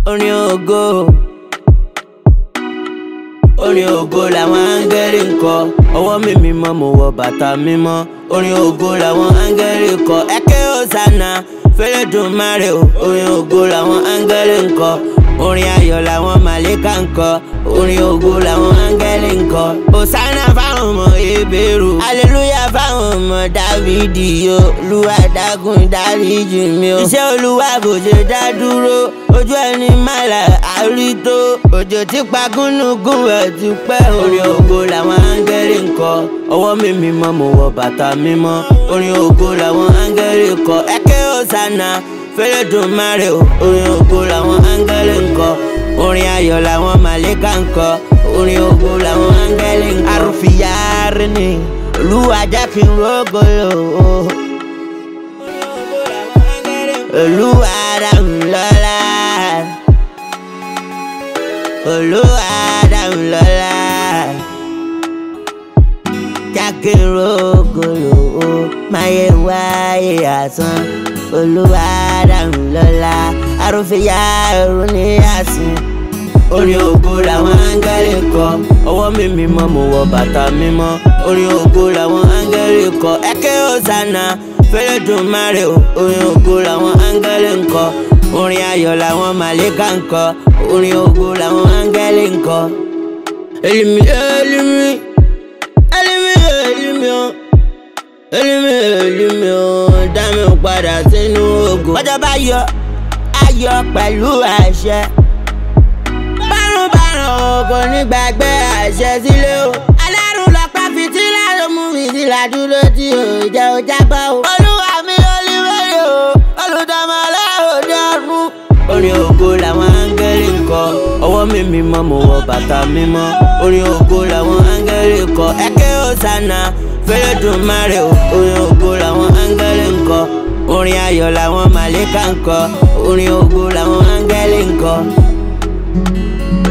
orin ògo. Orin ògo làwọn áńgẹ́lì ń kọ, ọwọ́ mi mímọ́ mo wọ bàtà mímọ́. Orin ògo làwọn áńgẹ́lì ń kọ, ẹ̀kẹ́ Hòsánà f'Ẹlẹ́dùmarè o. Orin ògo làwọn áńgẹ́lì ń kọ, orin ayọ̀ làwọn màlẹ́kà ń kọ. Orin ògo làwọn áńgẹ́lì ń kọ. Hòsánà fáwọn ọmọ Hébérù, hallelujah fáwọn ọmọ Dáfídì o. Olúwa dákun dáríjì mi o. Iṣẹ́ Olúwa kò ṣe dá dúró, ojú ẹni màlà àrító. Òjò tí pa gúnugún ẹ̀ ti pẹ́. Orin ògo làwọn áńgẹ́lì ń kọ, ọwọ́ mi mímọ́ mo wọ bàtà mímọ́. Orin ògo làwọn áńgẹ́lì ń kọ, ẹ̀kẹ́ Hòsánà f'Ẹlẹ́dùmarè o. Orin ògo làwọn áńgẹ́lì ń kọ, orin ayọ̀ làwọn màlẹ́kà ń kọ. Orin ògo làwọn áńgẹ́lì ń kọ. Arúfìyárí ni Olúwa jẹ́ kí n rógo lò ó. Olúwa dá mi lọ́lá, Olúwa dá mi lọ́lá, jẹ́ kí n rógo lò ó. Máyé wáyé asán, Olúwa dá mi lọ́lá, arúfìyárí ni àsìn. Orin ògo làwọn áńgẹ́lì kọ, ọwọ́ mi mímọ́ mo wọ bàtà mímọ́. Orin ògo làwọn áńgẹ́lì kọ, ẹ̀kẹ́ Hòsánà f'Ẹlẹ́dùmarè o. Orin ògo làwọn áńgẹ́lì ń kọ, orin ayọ̀ làwọn màlẹ́kà ń kọ. Orin ògo làwọn áńgẹ́lì ń kọ. Elimi elimi elimi elimi o, elimi elimi o, dá mi padà sínú ògo. Bọ́jọ́ bá yọ ayọ̀ pẹ̀lú àṣẹ, kò ní gbàgbé àṣẹ sílé o. Alárùn lọ́pàá fìtílà ló mú mi sílá dúró tí ò jẹ́ ó jábọ́ o. Olúwa mi olúwẹ̀rẹ̀ o, olùdámọ̀ aláòdì ọ̀run. Orin ògo làwọn áńgẹ́lì ń kọ, ọwọ́ mi mímọ́ mo wọ bàtà mímọ́. Orin ògo làwọn áńgẹ́lì ń kọ, ẹ̀kẹ́ Hòsánà f'Ẹlẹ́dùmarè o. Orin ògo làwọn áńgẹ́lì ń kọ, orin ayọ̀ làwọn màlẹ́kà ń kọ. Orin ògo làwọn áńgẹ́lì ń kọ.